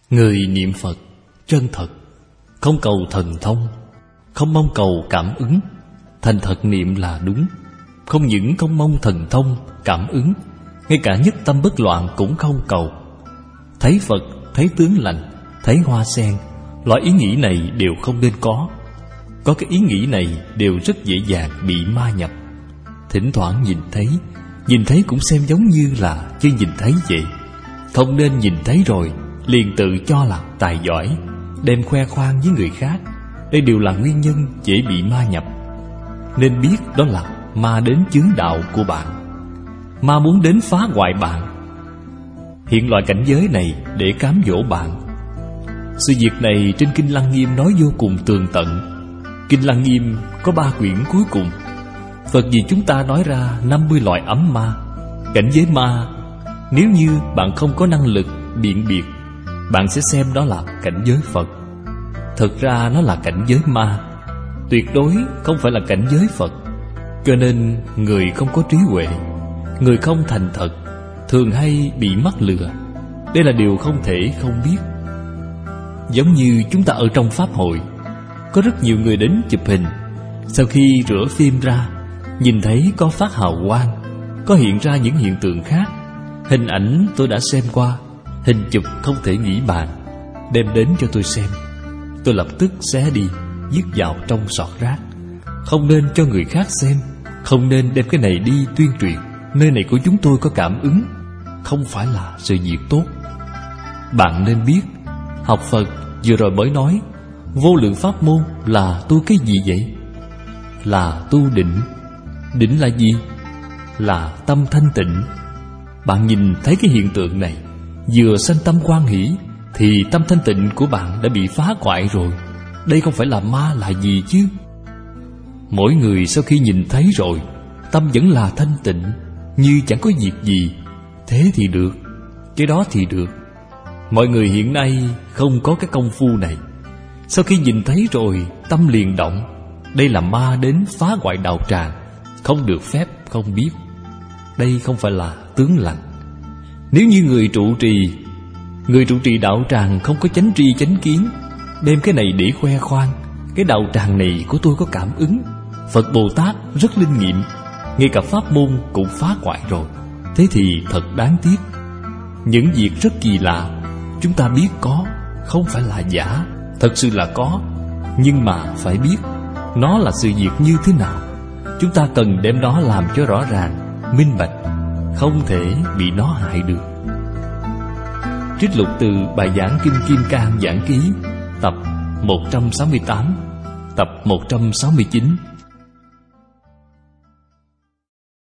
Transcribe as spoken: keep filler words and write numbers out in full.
Người niệm Phật chân thật, không cầu thần thông, không mong cầu cảm ứng. Thành thật niệm là đúng. Không những không mong thần thông, cảm ứng, ngay cả nhất tâm bất loạn cũng không cầu. Thấy Phật, thấy tướng lành, thấy hoa sen, loại ý nghĩ này đều không nên có. Có cái ý nghĩ này đều rất dễ dàng bị ma nhập. Thỉnh thoảng nhìn thấy, nhìn thấy cũng xem giống như là chưa nhìn thấy vậy. Không nên nhìn thấy rồi liền tự cho là tài giỏi, đem khoe khoang với người khác. Đây đều là nguyên nhân dễ bị ma nhập. Nên biết đó là ma đến chướng đạo của bạn. Ma muốn đến phá hoại bạn, hiện loại cảnh giới này để cám dỗ bạn. Sự việc này trên Kinh Lăng Nghiêm nói vô cùng tường tận. Kinh Lăng Nghiêm có ba quyển cuối cùng. Phật vì chúng ta nói ra năm mươi loại ấm ma, cảnh giới ma. Nếu như bạn không có năng lực biện biệt, bạn sẽ xem đó là cảnh giới Phật. Thực ra nó là cảnh giới ma, tuyệt đối không phải là cảnh giới Phật. Cho nên người không có trí huệ, người không thành thật, thường hay bị mắc lừa. Đây là điều không thể không biết. Giống như chúng ta ở trong pháp hội, có rất nhiều người đến chụp hình. Sau khi rửa phim ra, nhìn thấy có phát hào quang, có hiện ra những hiện tượng khác. Hình ảnh tôi đã xem qua, hình chụp không thể nghĩ bàn, đem đến cho tôi xem. Tôi lập tức xé đi, vứt vào trong sọt rác. Không nên cho người khác xem, không nên đem cái này đi tuyên truyền. Nơi này của chúng tôi có cảm ứng, không phải là sự việc tốt. Bạn nên biết, học Phật vừa rồi mới nói vô lượng pháp môn là tu cái gì vậy? Là tu định. Định là gì? Là tâm thanh tịnh. Bạn nhìn thấy cái hiện tượng này, vừa sanh tâm hoan hỷ, thì tâm thanh tịnh của bạn đã bị phá hoại rồi. Đây không phải là ma là gì chứ? Mỗi người sau khi nhìn thấy rồi, tâm vẫn là thanh tịnh, như chẳng có việc gì. Thế thì được, cái đó thì được. Mọi người hiện nay không có cái công phu này. Sau khi nhìn thấy rồi, tâm liền động. Đây là ma đến phá hoại đạo tràng, không được phép không biết. Đây không phải là tướng lành. Nếu như người trụ trì Người trụ trì đạo tràng không có chánh tri chánh kiến, đem cái này để khoe khoang, cái đạo tràng này của tôi có cảm ứng, Phật Bồ Tát rất linh nghiệm, ngay cả pháp môn cũng phá hoại rồi. Thế thì thật đáng tiếc. Những việc rất kỳ lạ, chúng ta biết có, không phải là giả, thật sự là có. Nhưng mà phải biết nó là sự việc như thế nào. Chúng ta cần đem nó làm cho rõ ràng, minh bạch, không thể bị nó hại được. Trích lục từ bài giảng Kinh Kim Cang Giảng Ký, tập một trăm sáu mươi tám, tập một trăm sáu mươi chín.